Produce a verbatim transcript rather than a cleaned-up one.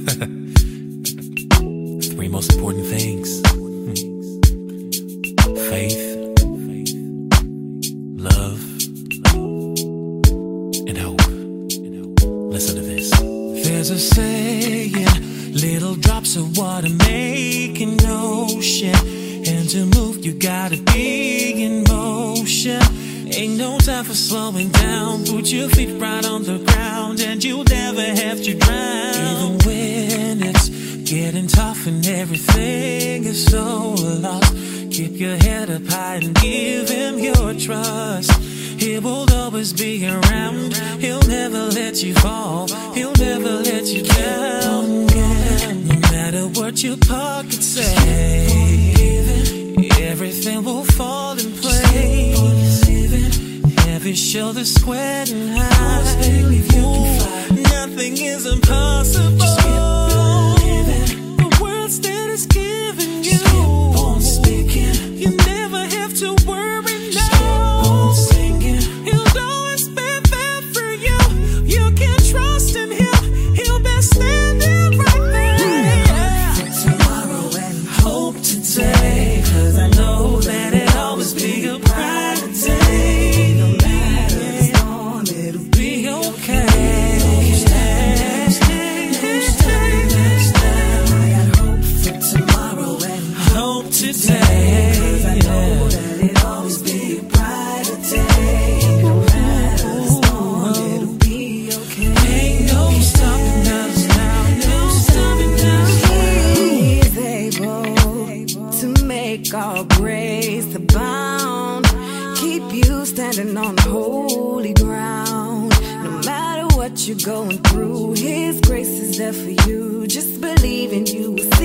Three most important things. Faith, love, and hope. Listen to this. There's a saying, little drops of water make an ocean. And to move, you gotta be in motion. Ain't no time for slowing down. Put your feet right on the ground and you'll never have to drown. Even when it's getting tough and everything is so lost, keep your head up high and give him your trust. He will always be around. He'll never let you fall. He'll never let you down. No matter what your pockets say, everything will fall in place. Every shoulder squared and high. Ooh, nothing is impossible. The words that is giving you, you never have to worry now. He'll always be there for you. You can trust in him. He'll be standing right there. Tomorrow and hope today, 'cause I know that it'll always be a brighter day. All grace abound, keep you standing on holy ground. No matter what you're going through, His grace is there for you. Just believe and you will